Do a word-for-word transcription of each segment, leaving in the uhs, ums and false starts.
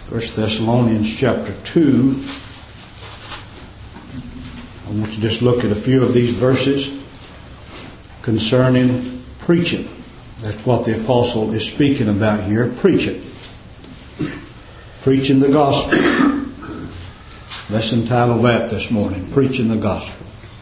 First Thessalonians chapter two. I want to just look at a few of these verses concerning preaching. That's what the apostle is speaking about here, preaching. Preaching the gospel. Let's entitle that this morning, Preaching the Gospel.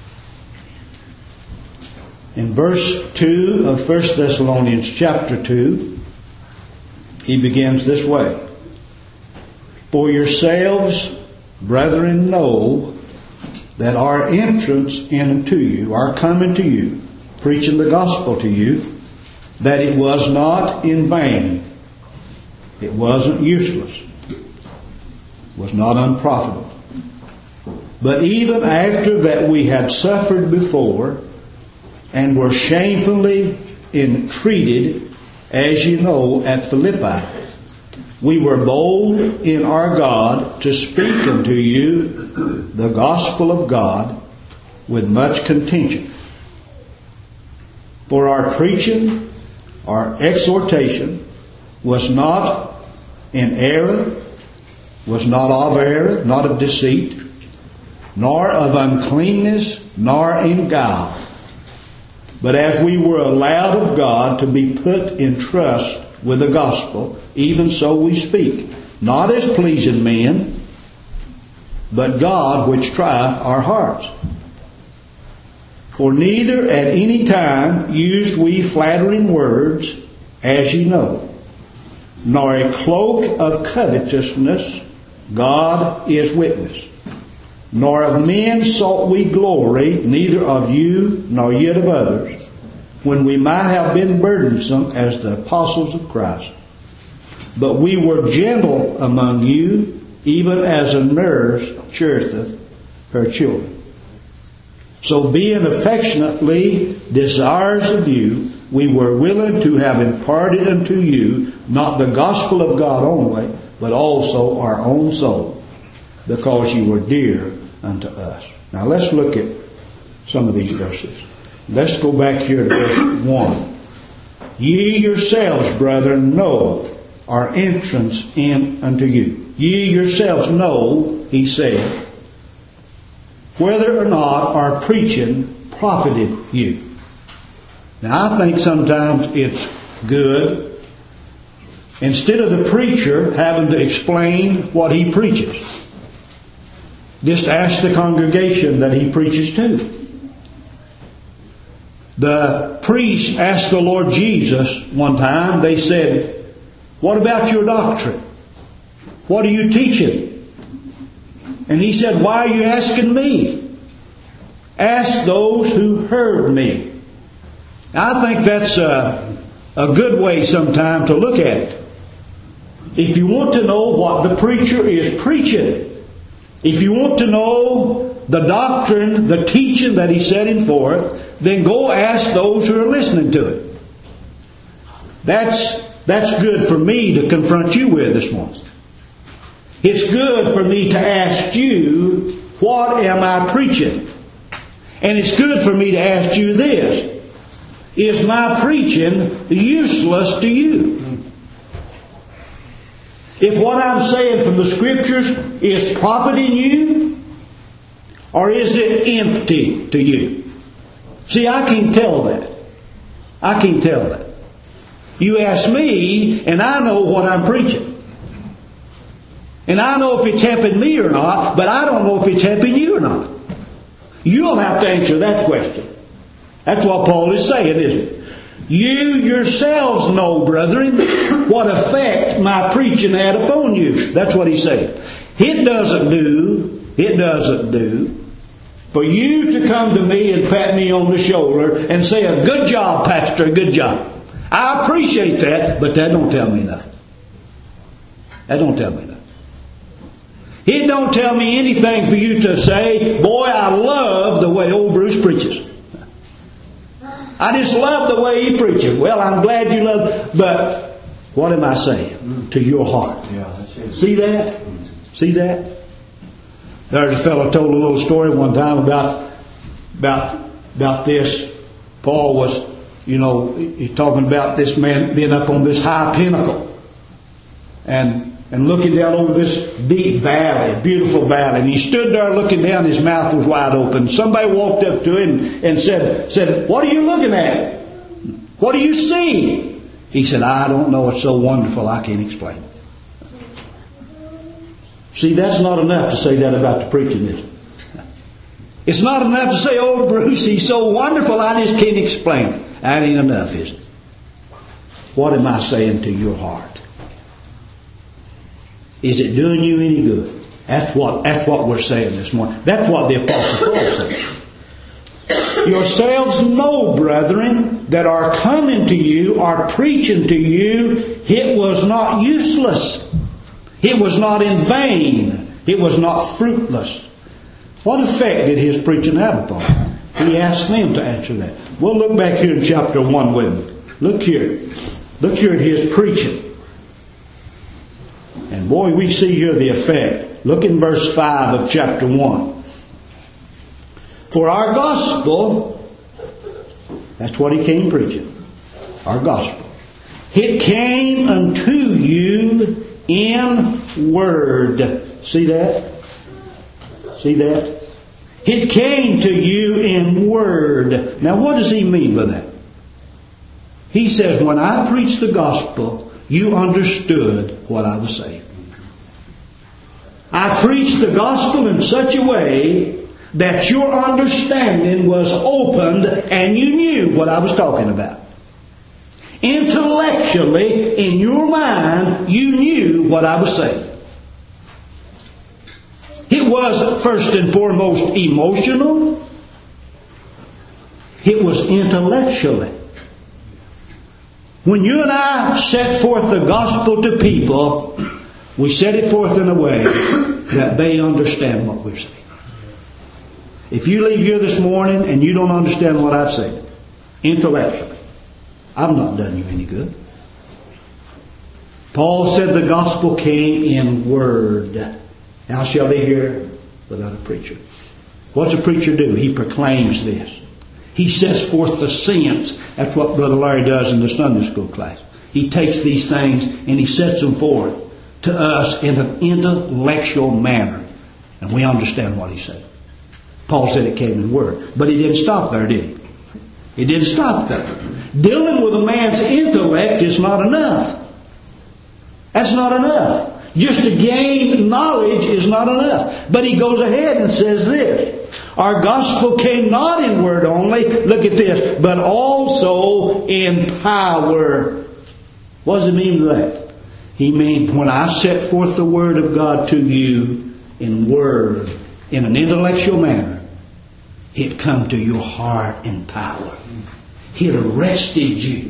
In verse two of First Thessalonians chapter two, he begins this way. For yourselves, brethren, know that our entrance into you, our coming to you, preaching the gospel to you, that it was not in vain. It wasn't useless. It was not unprofitable. But even after that we had suffered before and were shamefully entreated, as you know, at Philippi, we were bold in our God to speak unto you the gospel of God with much contention. For our preaching, our exhortation, was not in error, was not of error, not of deceit, nor of uncleanness, nor in guile. But as we were allowed of God to be put in trust with the gospel, even so we speak, not as pleasing men, but God which trieth our hearts. For neither at any time used we flattering words, as ye know, nor a cloak of covetousness, God is witness. Nor of men sought we glory, neither of you, nor yet of others, when we might have been burdensome as the apostles of Christ. But we were gentle among you, even as a nurse cherisheth her children. So being affectionately desirous of you, we were willing to have imparted unto you not the gospel of God only, but also our own soul, because you were dear unto us. Now let's look at some of these verses. Let's go back here to verse one. Ye yourselves, brethren, know our entrance in unto you. Ye yourselves know, he said, whether or not our preaching profited you. Now I think sometimes it's good, instead of the preacher having to explain what he preaches, just ask the congregation that he preaches to. The priest asked the Lord Jesus one time, they said, what about your doctrine? What are you teaching? And he said, why are you asking me? Ask those who heard me. Now, I think that's a, a good way sometime to look at it. If you want to know what the preacher is preaching, if you want to know the doctrine, the teaching that he's setting forth, then go ask those who are listening to it. That's, that's good for me to confront you with this morning. It's good for me to ask you, what am I preaching? And it's good for me to ask you this. Is my preaching useless to you? If what I'm saying from the Scriptures is profiting you, or is it empty to you? See, I can tell that. I can tell that. You ask me, and I know what I'm preaching. And I know if it's helping me or not, but I don't know if it's helping you or not. You'll have to answer that question. That's what Paul is saying, isn't it? You yourselves know, brethren, what effect my preaching had upon you. That's what he's saying. It doesn't do, it doesn't do for you to come to me and pat me on the shoulder and say, a good job, Pastor, a good job. I appreciate that, but that don't tell me nothing. That don't tell me nothing. It don't tell me anything for you to say, boy, I love the way old Bruce preaches. I just love the way he preaches. Well, I'm glad you love, but what am I saying to your heart? See that? See that? There's a fellow told a little story one time about about about this. Paul was, you know, he's talking about this man being up on this high pinnacle, and and looking down over this deep valley, beautiful valley. And he stood there looking down, his mouth was wide open. Somebody walked up to him and said, said, "What are you looking at? What do you see?" He said, "I don't know. It's so wonderful I can't explain it." See, that's not enough to say that about the preaching, is it? It's not enough to say, "Oh, Bruce, he's so wonderful I just can't explain it." That ain't enough, is it? What am I saying to your heart? Is it doing you any good? That's what, that's what we're saying this morning. That's what the Apostle Paul said. "Yourselves know, brethren, that our coming to you, our preaching to you, it was not useless. It was not in vain. It was not fruitless." What effect did his preaching have upon them? He asked them to answer that. We'll look back here in chapter one with me. Look here. Look here at his preaching. And boy, we see here the effect. Look in verse five of chapter one. "For our gospel," that's what he came preaching. Our gospel. "It came unto you in word." See that? See that? "It came to you in word." Now what does he mean by that? He says, when I preached the gospel, you understood what I was saying. I preached the gospel in such a way that your understanding was opened and you knew what I was talking about. Intellectually, in your mind, you knew what I was saying. It was first and foremost emotional. It was intellectually. When you and I set forth the gospel to people, we set it forth in a way that they understand what we're saying. If you leave here this morning and you don't understand what I've said, intellectually, I've not done you any good. Paul said the gospel came in word. How shall they hear without a preacher? What's a preacher do? He proclaims this. He sets forth the sense. That's what Brother Larry does in the Sunday school class. He takes these things and he sets them forth to us in an intellectual manner. And we understand what he said. Paul said it came in word. But he didn't stop there, did he? He didn't stop there. Dealing with a man's intellect is not enough. That's not enough. Just to gain knowledge is not enough. But he goes ahead and says this. Our gospel came not in word only, look at this, but also in power. What does it mean by that? He means when I set forth the word of God to you in word, in an intellectual manner, it come to your heart in power. It arrested you.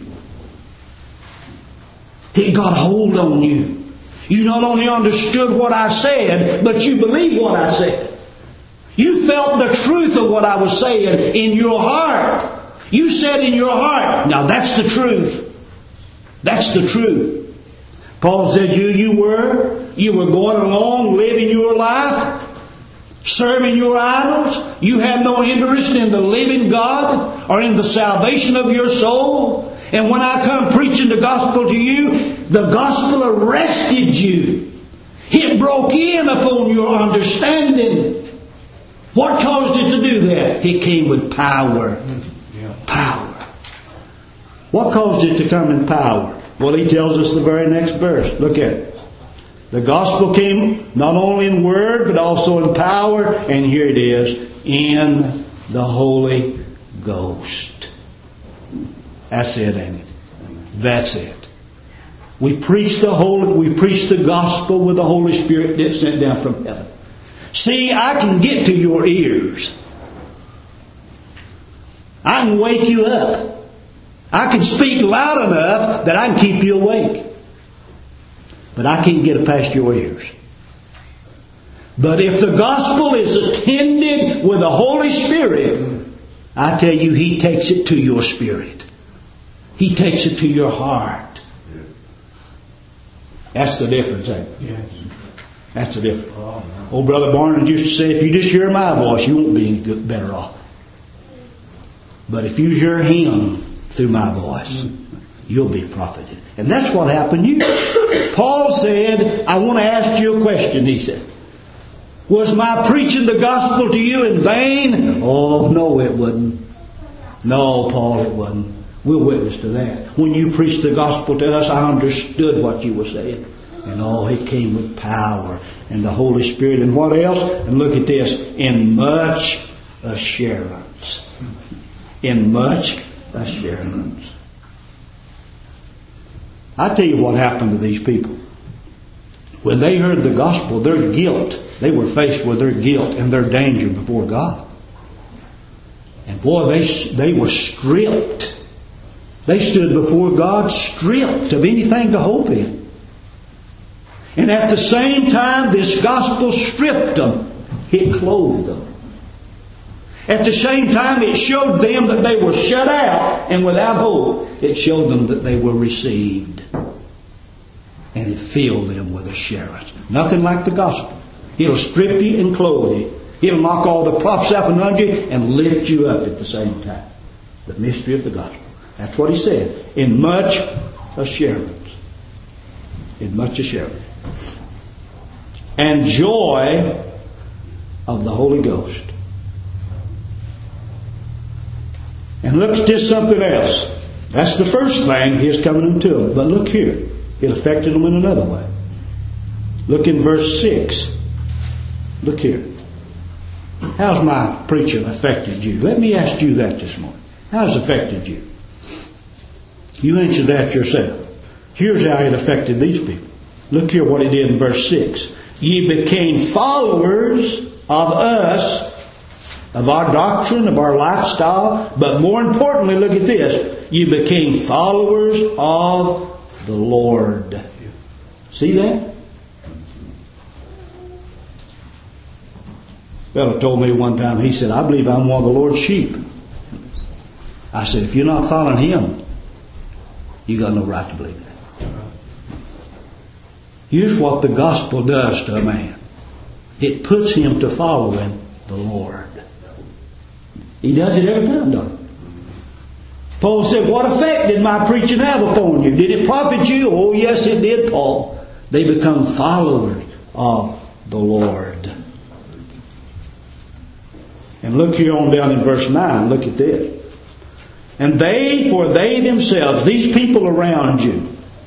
It got hold on you. You not only understood what I said, but you believed what I said. You felt the truth of what I was saying in your heart. You said in your heart, now that's the truth. That's the truth. Paul said you, you were, you were going along living your life, serving your idols. You had no interest in the living God or in the salvation of your soul. And when I come preaching the gospel to you, the gospel arrested you. It broke in upon your understanding. What caused it to do that? It came with power. Power. What caused it to come in power? Well, he tells us the very next verse. Look at it. The gospel came not only in word, but also in power. And here it is. In the Holy Ghost. That's it, ain't it? That's it. We preach the Holy, we preach the gospel with the Holy Spirit that's sent down from heaven. See, I can get to your ears. I can wake you up. I can speak loud enough that I can keep you awake. But I can't get it past your ears. But if the gospel is attended with the Holy Spirit, I tell you, He takes it to your spirit. He takes it to your heart. That's the difference, ain't it? Yes. That's the difference. Old Brother Barnard used to say, if you just hear my voice, you won't be any good, better off. But if you hear Him through my voice, you'll be profited. And that's what happened to you. Paul said, I want to ask you a question, he said. Was my preaching the gospel to you in vain? Oh, no, it wasn't. No, Paul, it wasn't. We'll witness to that. When you preached the gospel to us, I understood what you were saying. And oh, it came with power and the Holy Spirit. And what else? And look at this. In much assurance. In much assurance. I tell you what happened to these people. When they heard the gospel, their guilt, they were faced with their guilt and their danger before God. And boy, they, they were stripped. They stood before God stripped of anything to hope in. And at the same time, this gospel stripped them. It clothed them. At the same time, it showed them that they were shut out and without hope. It showed them that they were received. And it filled them with assurance. Nothing like the gospel. It'll strip you and clothe you. It'll knock all the props out from under you and lift you up at the same time. The mystery of the gospel. That's what he said. In much assurance. In much assurance. And joy of the Holy Ghost. And look at this something else. That's the first thing, His coming into them. But look here. It affected them in another way. Look in verse six. Look here. How's my preaching affected you? Let me ask you that this morning. How's it affected you? You answer that yourself. Here's how it affected these people. Look here what it did in verse six. Ye became followers of us, of our doctrine, of our lifestyle, but more importantly, look at this. You became followers of the Lord. See that? A fellow told me one time, he said, I believe I'm one of the Lord's sheep. I said, if you're not following Him, you got no right to believe that. Here's what the gospel does to a man. It puts him to following the Lord. He does it every time, doesn't he? Paul said, what effect did my preaching have upon you? Did it profit you? Oh, yes, it did, Paul. They become followers of the Lord. And look here on down in verse nine. Look at this. And they, for they themselves, these people around you,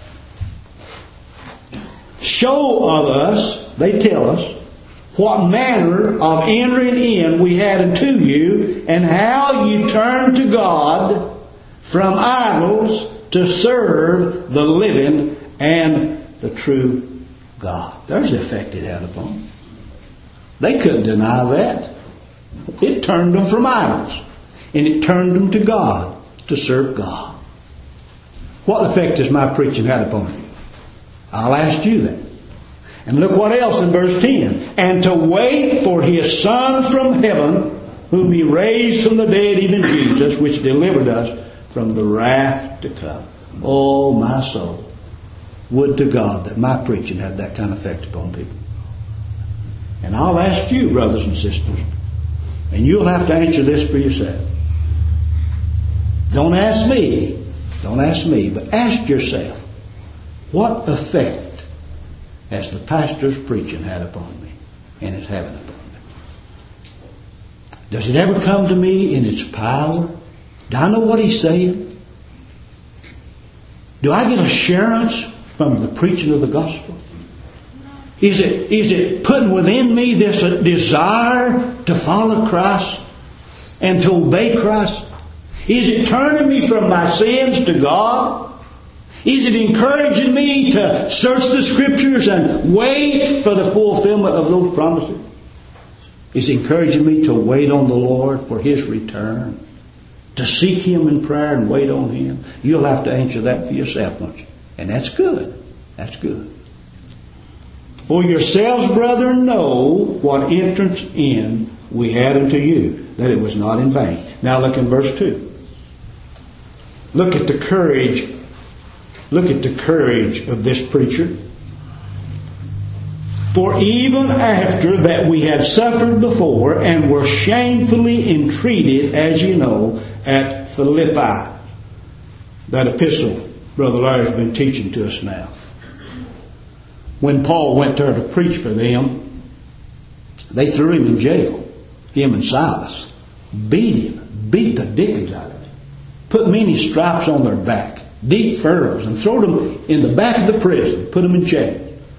show of us, they tell us, what manner of entering in we had unto you, and how you turned to God from idols to serve the living and the true God. There's the effect it had upon them. They couldn't deny that. It turned them from idols. And it turned them to God, to serve God. What effect has my preaching had upon you? I'll ask you that. And look what else in verse ten. And to wait for His Son from heaven, whom He raised from the dead, even Jesus, which delivered us from the wrath to come. Oh, my soul. Would to God that my preaching had that kind of effect upon people. And I'll ask you, brothers and sisters, and you'll have to answer this for yourself. Don't ask me. Don't ask me. But ask yourself, what effect has the pastor's preaching had upon me and is having upon me? Does it ever come to me in its power? Do I know what he's saying? Do I get assurance from the preaching of the gospel? Is it, is it putting within me this desire to follow Christ and to obey Christ? Is it turning me from my sins to God? Is it encouraging me to search the Scriptures and wait for the fulfillment of those promises? Is it encouraging me to wait on the Lord for His return? To seek Him in prayer and wait on Him? You'll have to answer that for yourself, won't you? And that's good. That's good. For yourselves, brethren, know what entrance in we had unto you, that it was not in vain. Now look in verse two. Look at the courage. Look at the courage of this preacher. For even after that we had suffered before and were shamefully entreated, as you know, at Philippi. That epistle Brother Larry's been teaching to us now. When Paul went there to preach for them, they threw him in jail. Him and Silas. Beat him. Beat the dickens out of him. Put many stripes on their back. Deep furrows. And threw them in the back of the prison. Put them in chains.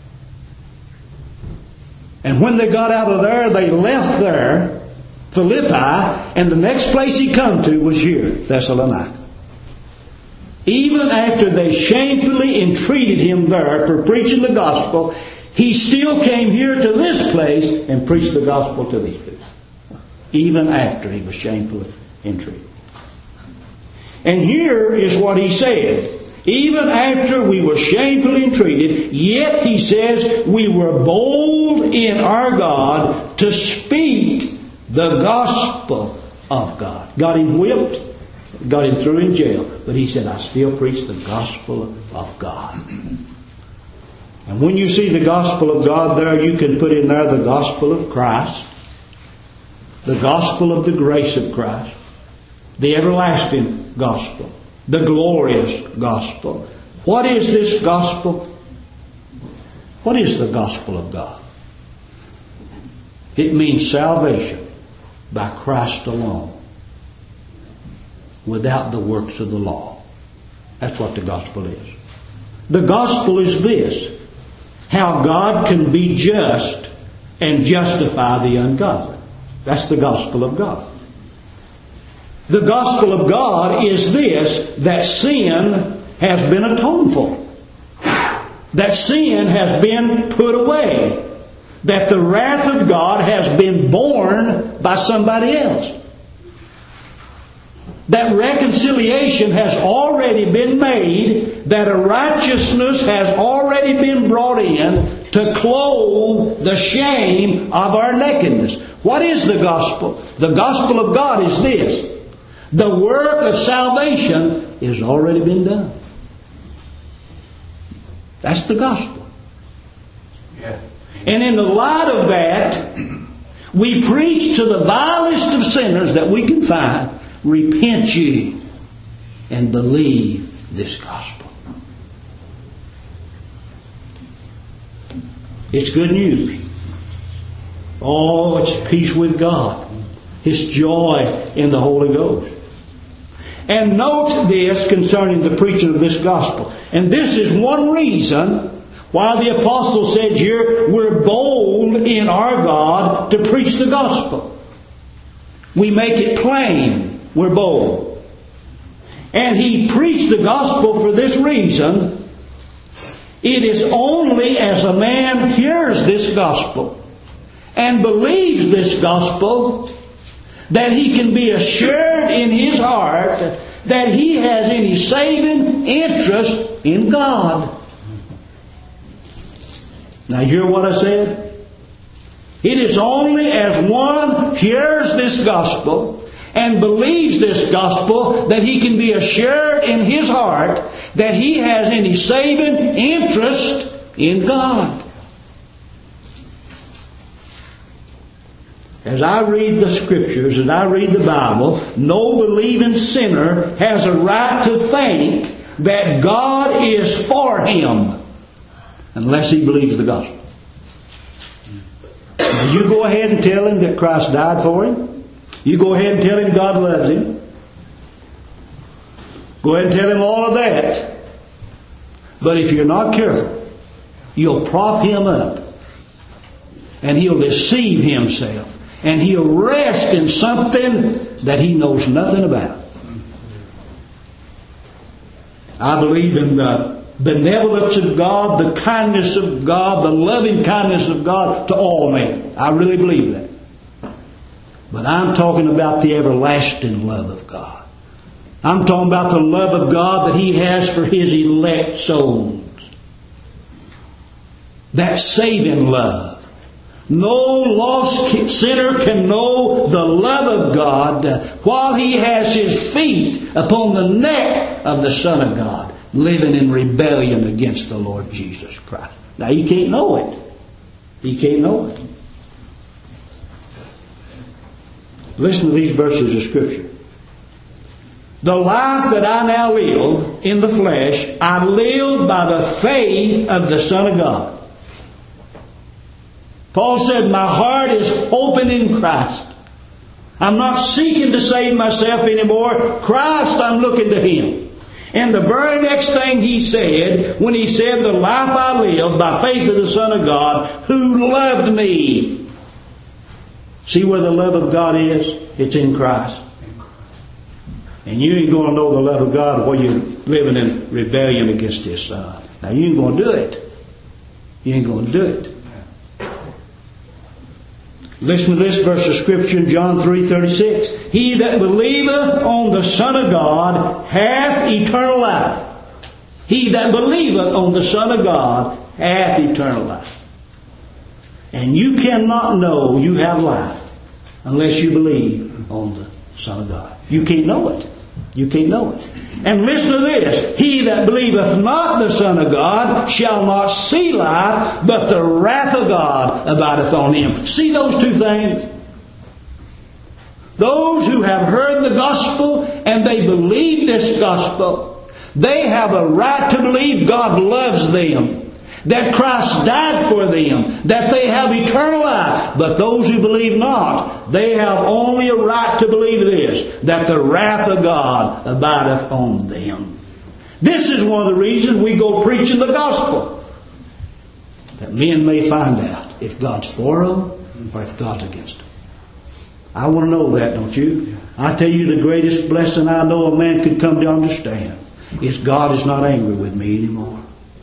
And when they got out of there, they left there, Philippi, and the next place he come to was here, Thessalonica. Even after they shamefully entreated him there for preaching the gospel, he still came here to this place and preached the gospel to these people. Even after he was shamefully entreated. And here is what he said. Even after we were shamefully entreated, yet he says we were bold in our God to speak the gospel of God. Got him whipped, got him thrown in jail, but he said, I still preach the gospel of God. And when you see the gospel of God there, you can put in there the gospel of Christ, the gospel of the grace of Christ, the everlasting gospel, the glorious gospel. What is this gospel? What is the gospel of God? It means salvation by Christ alone, without the works of the law. That's what the gospel is. The gospel is this: how God can be just and justify the ungodly. That's the gospel of God. The gospel of God is this: that sin has been atoned for. That sin has been put away. That the wrath of God has been borne by somebody else. That reconciliation has already been made. That a righteousness has already been brought in to clothe the shame of our nakedness. What is the gospel? The gospel of God is this: the work of salvation has already been done. That's the gospel. Yeah. And in the light of that, we preach to the vilest of sinners that we can find, repent ye and believe this gospel. It's good news. Oh, it's peace with God. It's joy in the Holy Ghost. And note this concerning the preaching of this gospel. And this is one reason why the apostle said here, we're bold in our God to preach the gospel. We make it plain. We're bold. And he preached the gospel for this reason. It is only as a man hears this gospel and believes this gospel that he can be assured in his heart that he has any saving interest in God. Now, you hear what I said? It is only as one hears this gospel and believes this gospel that he can be assured in his heart that he has any saving interest in God. As I read the Scriptures, as I read the Bible, no believing sinner has a right to think that God is for him unless he believes the gospel. Now you go ahead and tell him that Christ died for him. You go ahead and tell him God loves him. Go ahead and tell him all of that. But if you're not careful, you'll prop him up and he'll deceive himself. And he'll rest in something that he knows nothing about. I believe in the benevolence of God, the kindness of God, the loving kindness of God to all men. I really believe that. But I'm talking about the everlasting love of God. I'm talking about the love of God that He has for His elect souls. That saving love. No lost sinner can know the love of God while he has his feet upon the neck of the Son of God, living in rebellion against the Lord Jesus Christ. Now, he can't know it. He can't know it. Listen to these verses of Scripture. The life that I now live in the flesh, I live by the faith of the Son of God. Paul said, my heart is open in Christ. I'm not seeking to save myself anymore. Christ, I'm looking to Him. And the very next thing he said, when he said, the life I live by faith of the Son of God, who loved me. See where the love of God is? It's in Christ. And you ain't going to know the love of God while you're living in rebellion against His Son. Now you ain't going to do it. You ain't going to do it. Listen to this verse of Scripture in John three thirty-six. He that believeth on the Son of God hath eternal life. He that believeth on the Son of God hath eternal life. And you cannot know you have life unless you believe on the Son of God. You can't know it. You can't know it. And listen to this. He that believeth not the Son of God shall not see life, but the wrath of God abideth on him. See those two things? Those who have heard the gospel and they believe this gospel, they have a right to believe God loves them, that Christ died for them, that they have eternal life. But those who believe not, they have only a right to believe this, that the wrath of God abideth on them. This is one of the reasons we go preaching the gospel, that men may find out if God's for them or if God's against them. I want to know that, don't you? I tell you, the greatest blessing I know a man could come to understand is God is not angry with me anymore.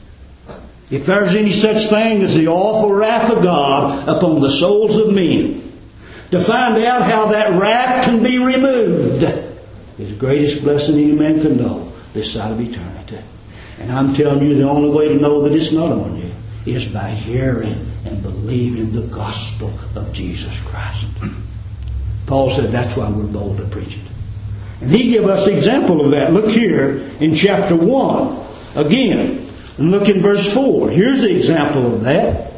If there's any such thing as the awful wrath of God upon the souls of men, to find out how that wrath can be removed is the greatest blessing any man can know this side of eternity. And I'm telling you, the only way to know that it's not on you is by hearing and believing the gospel of Jesus Christ. Paul said that's why we're bold to preach it. And he gave us an example of that. Look here in chapter one. Again, and look in verse four. Here's the example of that.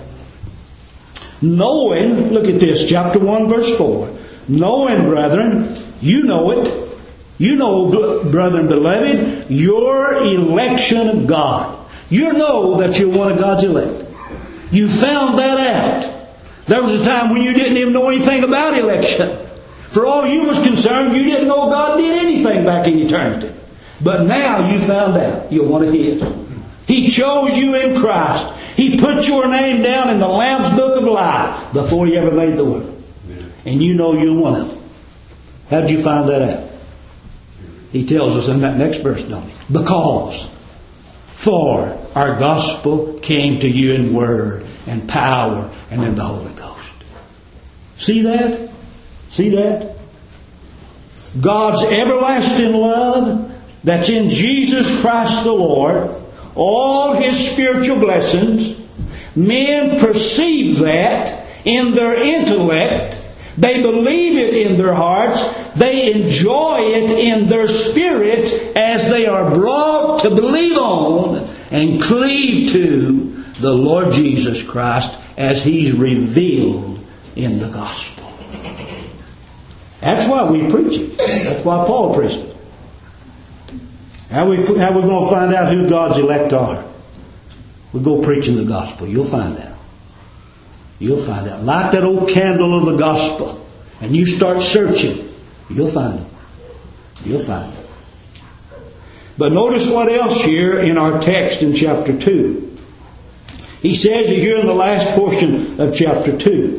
Knowing, look at this, chapter one, verse four. Knowing, brethren, you know it. You know, brethren beloved, your election of God. You know that you're one of God's elect. You found that out. There was a time when you didn't even know anything about election. For all you was concerned, you didn't know God did anything back in eternity. But now you found out you're one of His. He chose you in Christ. He put your name down in the Lamb's Book of Life before He ever made the world. And you know you're one of them. How did you find that out? He tells us in that next verse, don't he? Because for our gospel came to you in word and power and in the Holy Ghost. See that? See that? God's everlasting love that's in Jesus Christ the Lord, all His spiritual blessings, men perceive that in their intellect. They believe it in their hearts. They enjoy it in their spirits as they are brought to believe on and cleave to the Lord Jesus Christ as He's revealed in the gospel. That's why we preach it. That's why Paul preached it. How we how we going to find out who God's elect are? We go preaching the gospel. You'll find out. You'll find out. Light that old candle of the gospel, and you start searching. You'll find it. You'll find it. But notice what else here in our text in chapter two. He says here in the last portion of chapter two,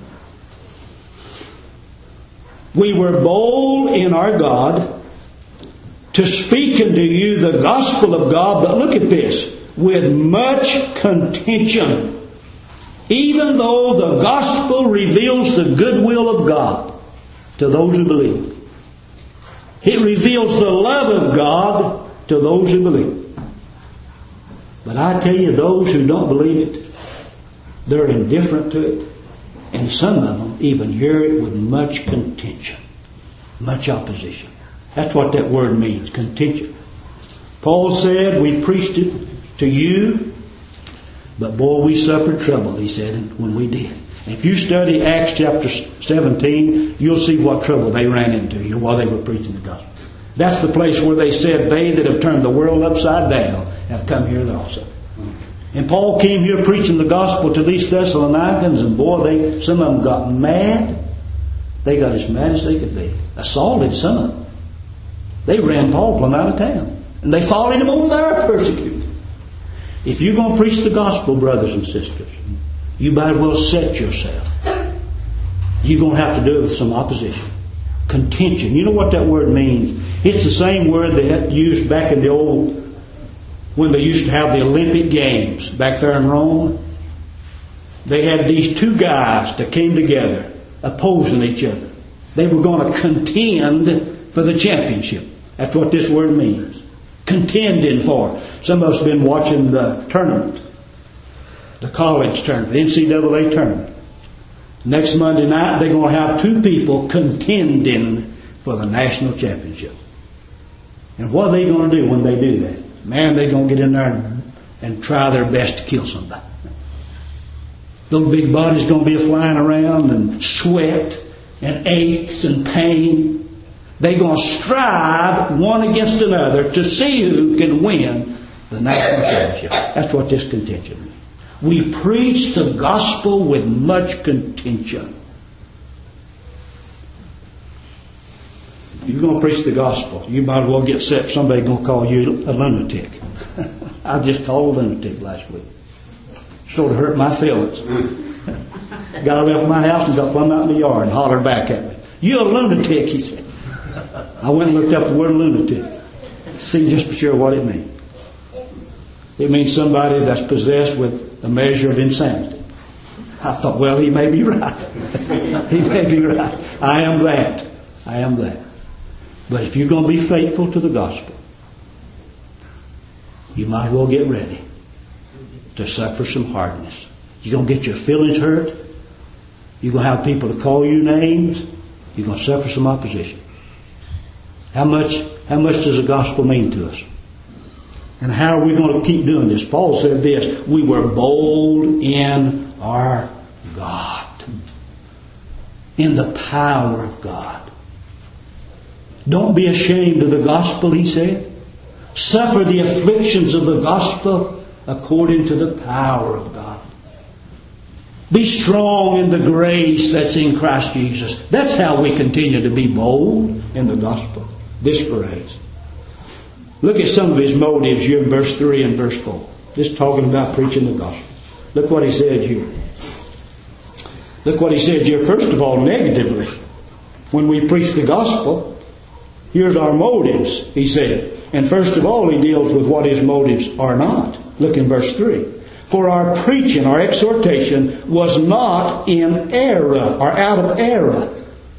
we were bold in our God to speak unto you the gospel of God, but look at this, with much contention, even though the gospel reveals the goodwill of God to those who believe. It reveals the love of God to those who believe. But I tell you, those who don't believe it, they're indifferent to it. And some of them even hear it with much contention, much opposition. That's what that word means, contention. Paul said, we preached it to you, but boy, we suffered trouble, he said, when we did. If you study Acts chapter seventeen, you'll see what trouble they ran into while they were preaching the gospel. That's the place where they said, they that have turned the world upside down have come here also. And Paul came here preaching the gospel to these Thessalonians, and boy, they some of them got mad. They got as mad as they could be. Assaulted some of them. They ran Paul plumb out of town. And they followed him over there, persecuted. If you're going to preach the gospel, brothers and sisters, you might as well set yourself. You're going to have to do it with some opposition. Contention. You know what that word means? It's the same word they had used back in the old, when they used to have the Olympic Games back there in Rome. They had these two guys that came together opposing each other. They were going to contend for the championship. That's what this word means. Contending for. Some of us have been watching the tournament. The college tournament. The N C double A tournament. Next Monday night they're going to have two people contending for the national championship. And what are they going to do when they do that? Man, they're going to get in there and, and try their best to kill somebody. Those big bodies going to be flying around and sweat and aches and pain. They're going to strive one against another to see who can win the national championship. That's what this contention means. We preach the gospel with much contention. If you're going to preach the gospel, you might as well get set for somebody going to call you a lunatic. I just called a lunatic last week. Sort of hurt my feelings. Guy left my house and got plumb out in the yard and hollered back at me. You're a lunatic, he said. I went and looked up the word lunatic. See just for sure what it means. It means somebody that's possessed with a measure of insanity. I thought, well, he may be right. He may be right. I am that. I am that. But if you're going to be faithful to the gospel, you might as well get ready to suffer some hardness. You're going to get your feelings hurt. You're going to have people to call you names. You're going to suffer some opposition. How much, how much does the gospel mean to us? And how are we going to keep doing this? Paul said this, we were bold in our God. In the power of God. Don't be ashamed of the gospel, he said. Suffer the afflictions of the gospel according to the power of God. Be strong in the grace that's in Christ Jesus. That's how we continue to be bold in the gospel. This grace. Look at some of his motives here in verse three and verse four. Just talking about preaching the gospel. Look what he said here. Look what he said here. First of all, negatively. When we preach the gospel, here's our motives, he said. And first of all, he deals with what his motives are not. Look in verse three. For our preaching, our exhortation, was not in error or out of error.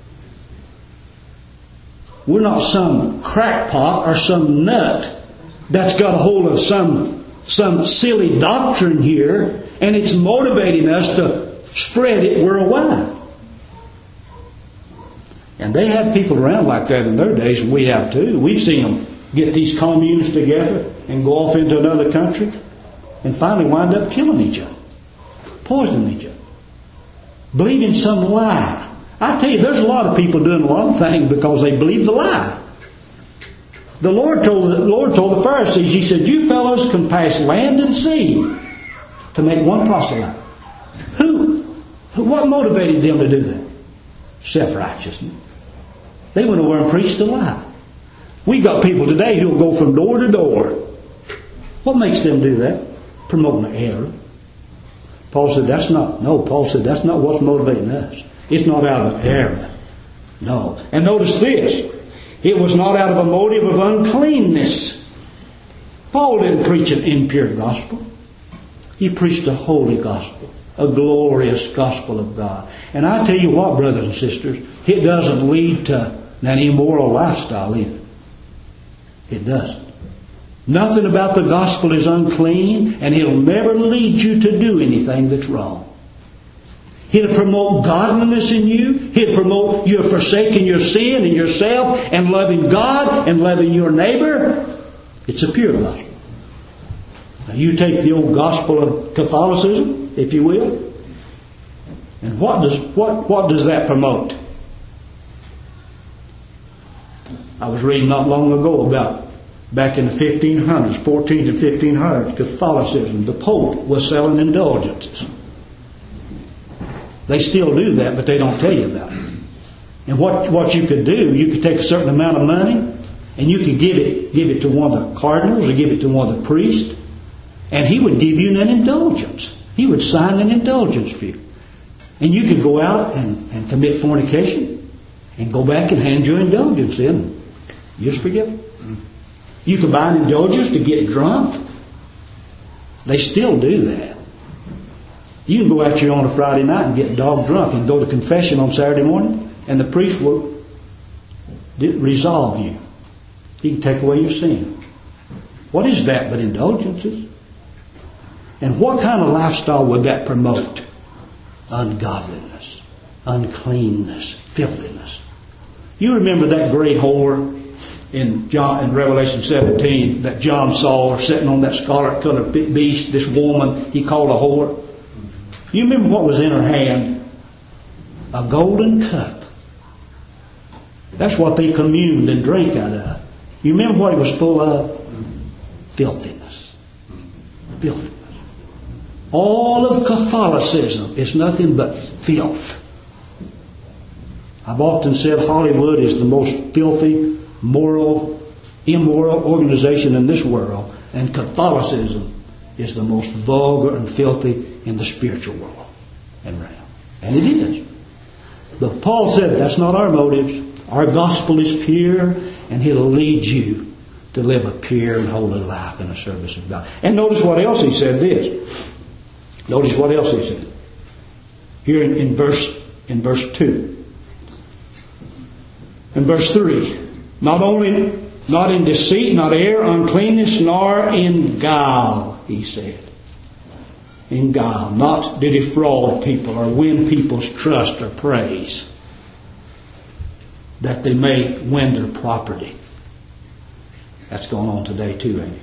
We're not some crackpot or some nut that's got a hold of some, some silly doctrine here, and it's motivating us to spread it worldwide. And they had people around like that in their days, and we have too. We've seen them get these communes together and go off into another country and finally wind up killing each other, poisoning each other, believing some lie. I tell you, there's a lot of people doing a lot of things because they believe the lie. The Lord told the Lord told the Pharisees, he said, you fellows can pass land and sea to make one proselyte. Who? What motivated them to do that? Self-righteousness. They went over and preached a lie. We got people today who'll go from door to door. What makes them do that? Promoting the error. Paul said that's not, no, Paul said that's not what's motivating us. It's not out of error. No. And notice this. It was not out of a motive of uncleanness. Paul didn't preach an impure gospel. He preached a holy gospel. A glorious gospel of God. And I tell you what, brothers and sisters, it doesn't lead to an immoral lifestyle either. It doesn't. Nothing about the gospel is unclean, and it'll never lead you to do anything that's wrong. It'll promote godliness in you. It'll promote you forsaking your sin and yourself and loving God and loving your neighbor. It's a pure gospel. Now you take the old gospel of Catholicism, if you will, and what does what what does that promote? I was reading not long ago about back in the fifteen hundreds, fourteen and fifteen hundreds, Catholicism. The Pope was selling indulgences. They still do that, but they don't tell you about it. And what, what you could do, you could take a certain amount of money and you could give it, give it to one of the cardinals or give it to one of the priests, and he would give you an indulgence. He would sign an indulgence for you. And you could go out and, and commit fornication and go back and hand your indulgence in. You just forgive it. You could buy an indulgence to get drunk. They still do that. You can go out here on a Friday night and get dog drunk and go to confession on Saturday morning, and the priest will resolve you. He can take away your sin. What is that but indulgences? And what kind of lifestyle would that promote? Ungodliness, uncleanness, filthiness. You remember that great whore in John in Revelation seventeen that John saw her sitting on that scarlet-colored beast, this woman he called a whore? You remember what was in her hand? A golden cup. That's what they communed and drank out of. You remember what it was full of? Filthiness. Filthiness. All of Catholicism is nothing but filth. I've often said Hollywood is the most filthy, moral, immoral organization in this world, and Catholicism is the most vulgar and filthy in the spiritual world and realm. And it is. But Paul said that's not our motives. Our gospel is pure, and it'll lead you to live a pure and holy life in the service of God. And notice what else he said this. Notice what else he said. Here in, in verse in verse two. In verse three. Not only not in deceit, not error, uncleanness, nor in guile, he said. In guile. Not to defraud people or win people's trust or praise, that they may win their property. That's going on today too, ain't it?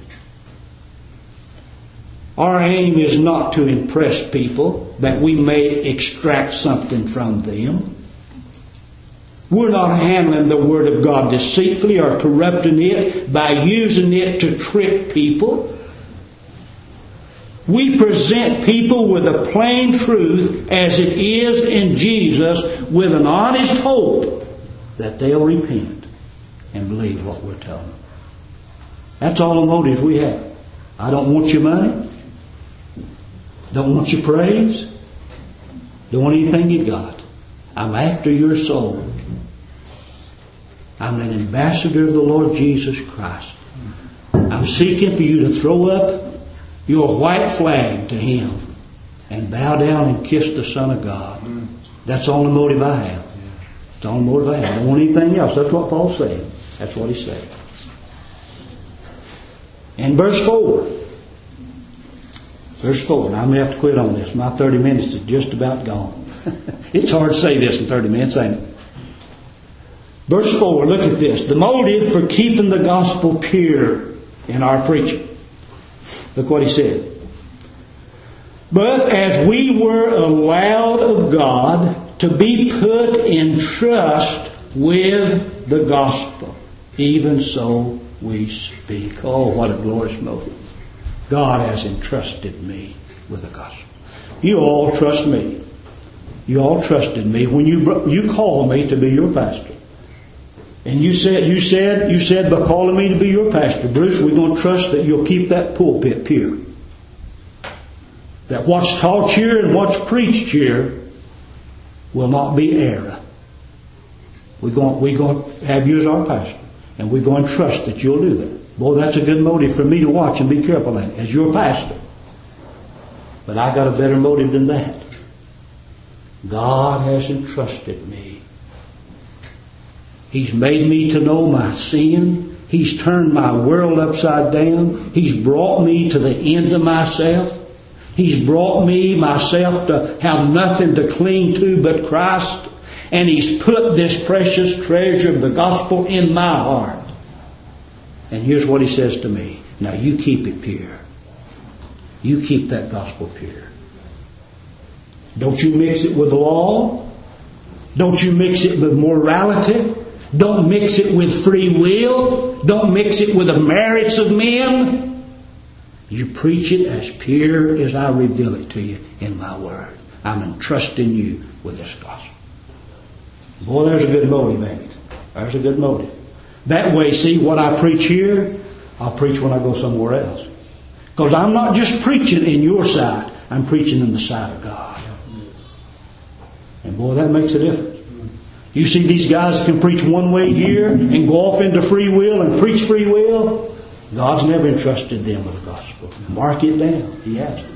Our aim is not to impress people, that we may extract something from them. We're not handling the Word of God deceitfully or corrupting it by using it to trick people. We present people with a plain truth as it is in Jesus, with an honest hope that they'll repent and believe what we're telling them. That's all the motives we have. I don't want your money. Don't want your praise. Don't want anything you got. I'm after your soul. I'm an ambassador of the Lord Jesus Christ. I'm seeking for you to throw up your white flag to Him and bow down and kiss the Son of God. That's the only motive I have. That's the only motive I have. I don't want anything else. That's what Paul's saying. That's what he's saying. In verse four. Verse four. Now I'm going to have to quit on this. My thirty minutes is just about gone. It's hard to say this in thirty minutes, ain't it? Verse four, look at this. The motive for keeping the gospel pure in our preaching. Look what he said. But as we were allowed of God to be put in trust with the gospel, even so we speak. Oh, what a glorious motive. God has entrusted me with the gospel. You all trust me. You all trusted me when you you called me to be your pastor. And you said, you said, you said by calling me to be your pastor, Bruce, we're going to trust that you'll keep that pulpit pure. That what's taught here and what's preached here will not be error. We're going, we're going to have you as our pastor. And we're going to trust that you'll do that. Boy, that's a good motive for me to watch and be careful in as your pastor. But I got a better motive than that. God has entrusted me. He's made me to know my sin. He's turned my world upside down. He's brought me to the end of myself. He's brought me, myself, to have nothing to cling to but Christ. And He's put this precious treasure of the gospel in my heart. And here's what He says to me. Now you keep it pure. You keep that gospel pure. Don't you mix it with law. Don't you mix it with morality. Don't mix it with free will. Don't mix it with the merits of men. You preach it as pure as I reveal it to you in my word. I'm entrusting you with this gospel. Boy, there's a good motive, ain't it? There's a good motive. That way, see, what I preach here, I'll preach when I go somewhere else. Because I'm not just preaching in your sight. I'm preaching in the sight of God. And boy, that makes a difference. You see these guys that can preach one way here and go off into free will and preach free will. God's never entrusted them with the gospel. Mark it down. He hasn't.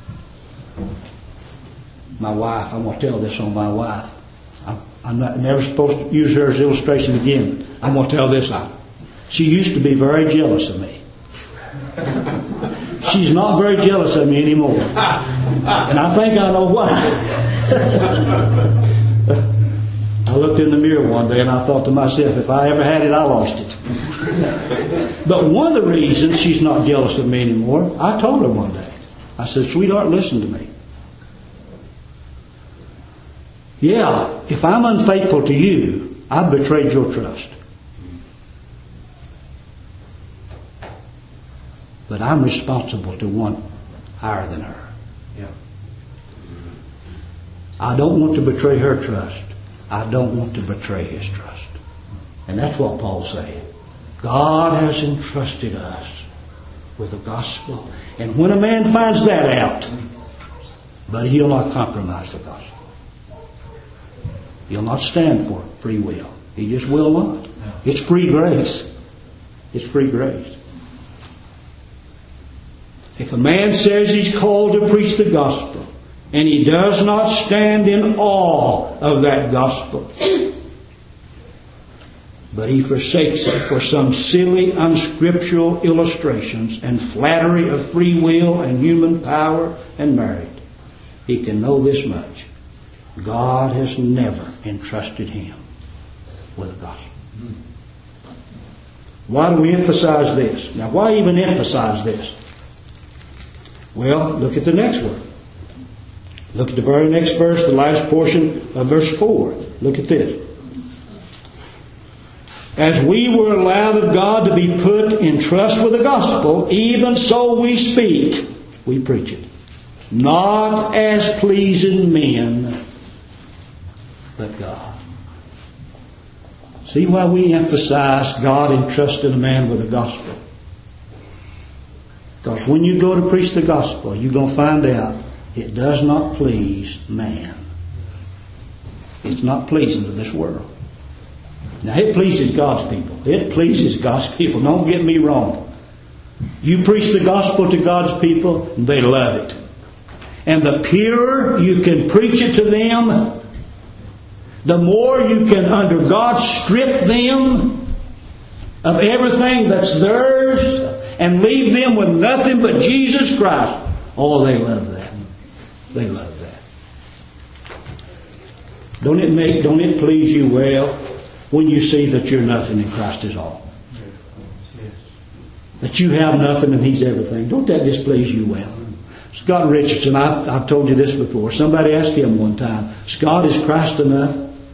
My wife, I'm going to tell this on my wife. I'm, I'm not never supposed to use her as illustration again. I'm going to tell this on. She used to be very jealous of me. She's not very jealous of me anymore. And I think I know why. I looked in the mirror one day and I thought to myself, if I ever had it, I lost it. But one of the reasons she's not jealous of me anymore, I told her one day. I said, sweetheart, listen to me. Yeah, if I'm unfaithful to you, I've betrayed your trust. But I'm responsible to one higher than her. Yeah. I don't want to betray her trust. I don't want to betray His trust. And that's what Paul's saying. God has entrusted us with the gospel. And when a man finds that out, but he'll not compromise the gospel. He'll not stand for free will. He just will not. It's free grace. It's free grace. If a man says he's called to preach the gospel, and he does not stand in awe of that gospel, but he forsakes it for some silly, unscriptural illustrations and flattery of free will and human power and merit, he can know this much. God has never entrusted him with the gospel. Why do we emphasize this? Now, why even emphasize this? Well, look at the next word. Look at the very next verse, the last portion of verse four. Look at this. As we were allowed of God to be put in trust with the gospel, even so we speak. We preach it. Not as pleasing men, but God. See why we emphasize God entrusted a man with the gospel. Because when you go to preach the gospel, you're going to find out it does not please man. It's not pleasing to this world. Now, it pleases God's people. It pleases God's people. Don't get me wrong. You preach the gospel to God's people, they love it. And the purer you can preach it to them, the more you can, under God, strip them of everything that's theirs and leave them with nothing but Jesus Christ. Oh, they love that. They love that. Don't it make, don't it please you well when you see that you're nothing and Christ is all? That you have nothing and He's everything. Don't that displease you well? Scott Richardson, I, I've told you this before. Somebody asked him one time, Scott, is Christ enough?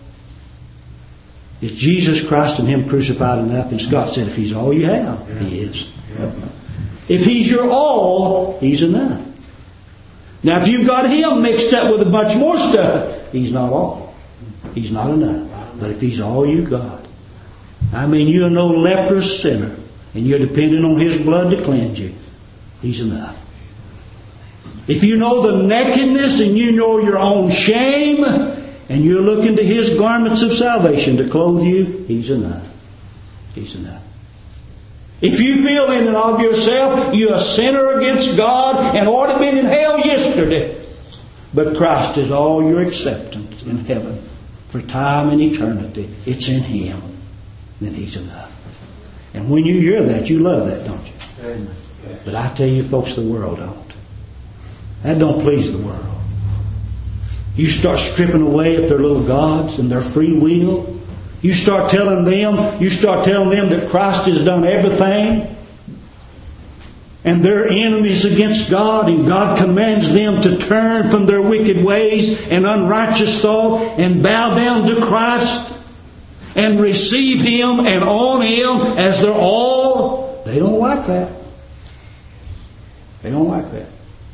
Is Jesus Christ and Him crucified enough? And Scott said, if He's all you have, He is. If He's your all, He's enough. Now, if you've got Him mixed up with a bunch more stuff, He's not all. He's not enough. But if He's all you got, I mean, you're no leprous sinner, and you're depending on His blood to cleanse you, He's enough. If you know the nakedness and you know your own shame, and you're looking to His garments of salvation to clothe you, He's enough. He's enough. If you feel in and of yourself you're a sinner against God and ought to have been in hell yesterday, but Christ is all your acceptance in heaven for time and eternity, it's in Him, then He's enough. And when you hear that, you love that, don't you? Amen. But I tell you folks, the world don't. That don't please the world. You start stripping away at their little gods and their free will. You start telling them, you start telling them that Christ has done everything, and they're enemies against God, and God commands them to turn from their wicked ways and unrighteous thought and bow down to Christ. and receive Him and on Him as their all. They don't like that. They don't like that.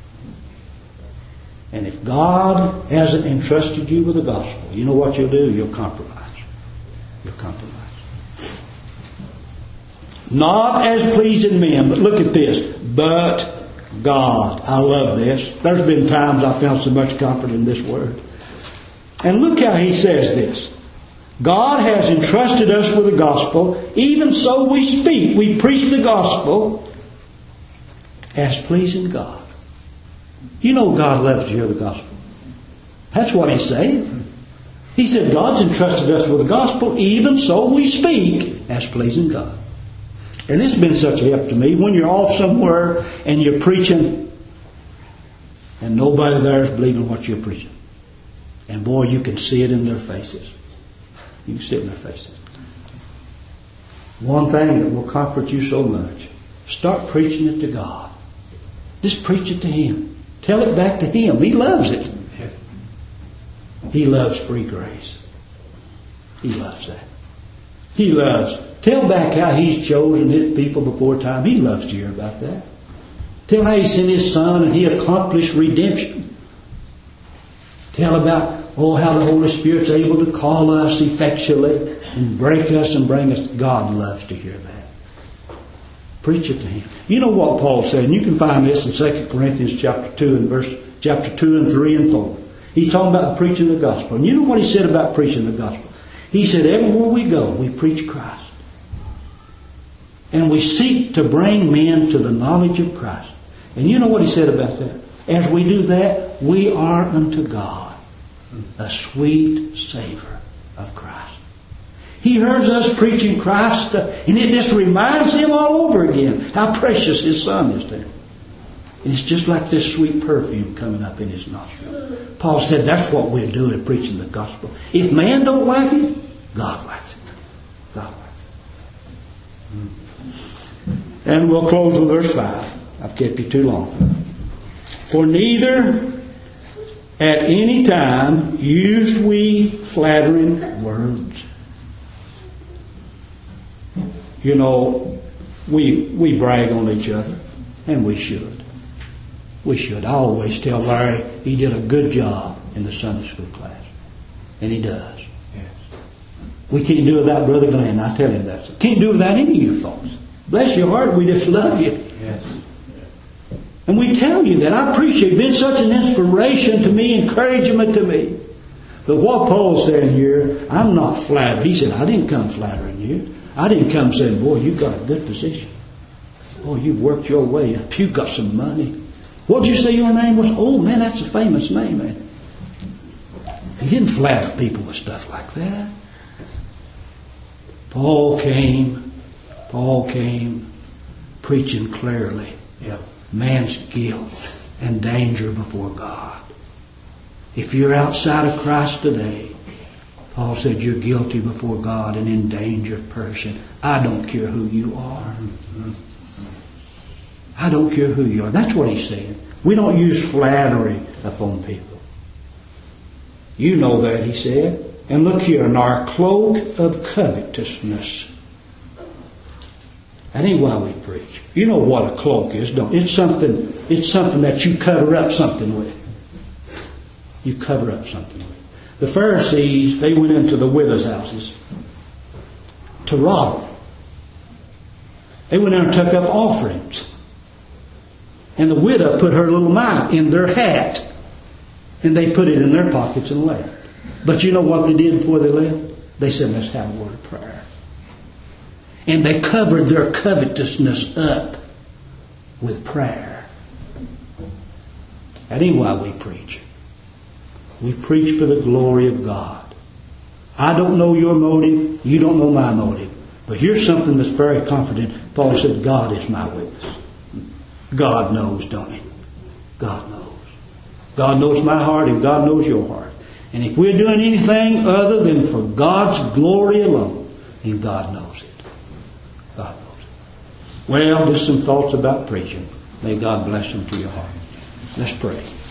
And if God hasn't entrusted you with the gospel, you know what you'll do? You'll compromise. You'll compromise. Not as pleasing men, but look at this. But God. I love this. There's been times I found so much comfort in this word. And look how he says this. God has entrusted us with the gospel. Even so we speak. We preach the gospel as pleasing God. You know God loves to hear the gospel. That's what he's saying. He said God's entrusted us with the gospel. Even so we speak as pleasing God. And it's been such a help to me when you're off somewhere and you're preaching and nobody there is believing what you're preaching. And boy, you can see it in their faces. You can see it in their faces. One thing that will comfort you so much, start preaching it to God. Just preach it to Him. Tell it back to Him. He loves it. He loves free grace. He loves that. He loves. Tell back how He's chosen His people before time. He loves to hear about that. Tell how He sent His Son and He accomplished redemption. Tell about, oh, how the Holy Spirit's able to call us effectually and break us and bring us. God loves to hear that. Preach it to Him. You know what Paul said, and you can find this in Second Corinthians chapter two and verse chapter two and three and four. He's talking about preaching the gospel. And you know what he said about preaching the gospel? He said, everywhere we go, we preach Christ. And we seek to bring men to the knowledge of Christ. And you know what he said about that? As we do that, we are unto God a sweet savor of Christ. He hears us preaching Christ, uh, and it just reminds Him all over again how precious His Son is to Him. And it's just like this sweet perfume coming up in His nostril. Paul said that's what we're doing, preaching the gospel. If man don't like it, God likes it. God likes it. And we'll close with verse five. I've kept you too long. For neither at any time used we flattering words. You know, we we brag on each other, and we should. We should. I always tell Larry he did a good job in the Sunday school class. And he does. Yes. We can't do without Brother Glenn. I tell him that. Can't do without any of you folks. Bless your heart, we just love you. Yes. And we tell you that. I appreciate it. You've been such an inspiration to me, encouragement to me. But what Paul's saying here, I'm not flattered. He said, I didn't come flattering you. I didn't come saying, boy, you've got a good position. Boy, you've worked your way up. You've got some money. What did you say your name was? Oh, man, that's a famous name, man. He didn't flatter people with stuff like that. Paul came, Paul came preaching clearly. Yeah. Man's guilt and danger before God. If you're outside of Christ today, Paul said you're guilty before God and in danger of perishing. I don't care who you are. I don't care who you are. That's what he's saying. We don't use flattery upon people. You know that, he said. And look here, in our cloak of covetousness. That ain't why we preach. You know what a cloak is, don't you? It's something, it's something that you cover up something with. You cover up something with. The Pharisees, they went into the widows' houses to rob them. They went there and took up offerings. And the widow put her little mite in their hat. And they put it in their pockets and left. But you know what they did before they left? They said, let's have a word of prayer. And they covered their covetousness up with prayer. That ain't why we preach. We preach for the glory of God. I don't know your motive. You don't know my motive. But here's something that's very comforting. Paul said, God is my witness. God knows, don't He? God knows. God knows my heart and God knows your heart. And if we're doing anything other than for God's glory alone, then God knows it. God knows it. Well, just some thoughts about preaching. May God bless them to your heart. Let's pray.